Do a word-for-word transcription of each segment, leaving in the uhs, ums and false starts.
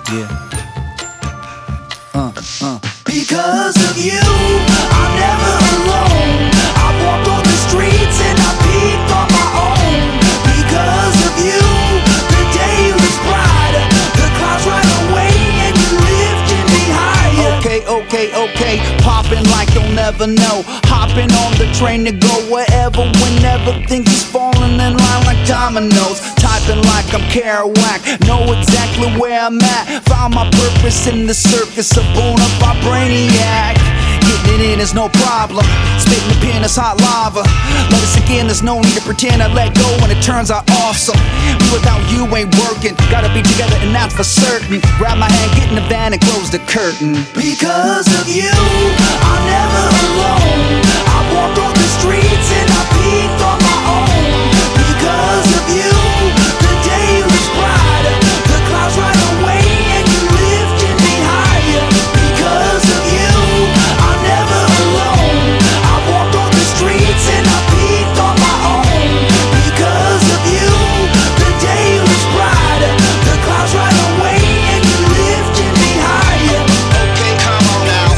Yeah. Uh, uh. Because of you, I'm never alone. I walk on the streets and I peep on my own. Because of you, the day looks brighter. The clouds ride away and you lifting me higher. Okay, okay, okay. Popping like you'll never know. Hopping on the train to go wherever, whenever. Things is falling in line like dominoes. Typing like I'm Kerouac. Know exactly where I'm at. Found my purpose in the circus. A bona-fide brainiac. Getting it in is no problem. Spitting the pen is hot lava. Let it sink in, there's no need to pretend I let go when it turns out awesome. Me without you ain't working. Gotta be together and that's for certain. Grab my hand, get in the van and close the curtain. Because of you, I'm never alone. I walk on the streets and I peep on my own. Because of you, the day looks brighter. The clouds ride away and you lifting me higher. Because of you, I'm never alone. I walk on the streets and I peep on my own. Because of you, the day looks brighter. The clouds ride away and you lifting me higher. Okay, come on now.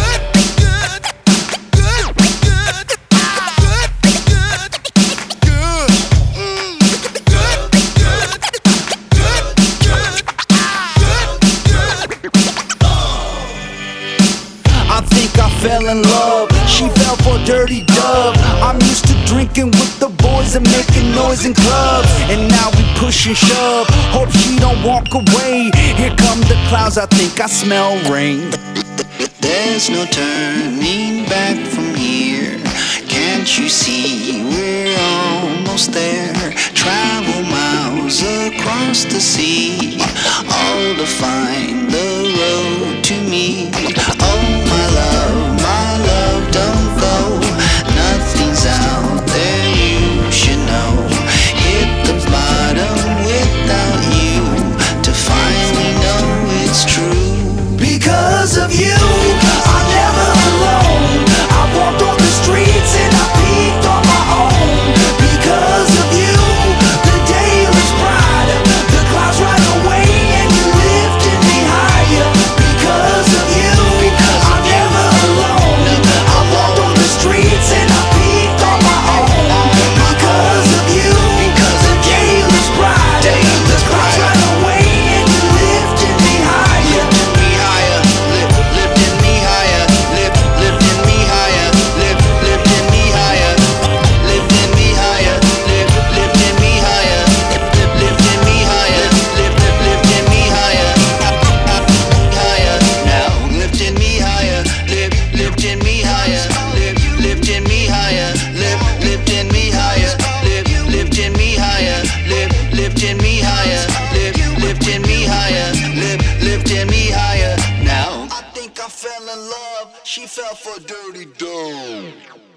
I think I fell in love. She fell for a dirty dub. I'm used to drinking with the boys and making noise in clubs. And now we push and shove. Hope she don't walk away. Here come the clouds, I think I smell rain. There's no turning back from here. Can't you see we're almost there? Travel miles across the sea, all to find the road to me. Oh my love, my love, don't go. Nothing's out there you should know. Hit the bottom without you to finally know it's true. Because of you, I'm never alone. I walked on the streets and I peeked on my own. Because of you, the day looks brighter. The clouds ride away and you lifting me higher. Because of you, I'm never alone. I walked on the streets and I peeked on my own. Because of you, the day looks brighter. The clouds ride away and you lifting me higher. Fell in love, she fell for dirty dough.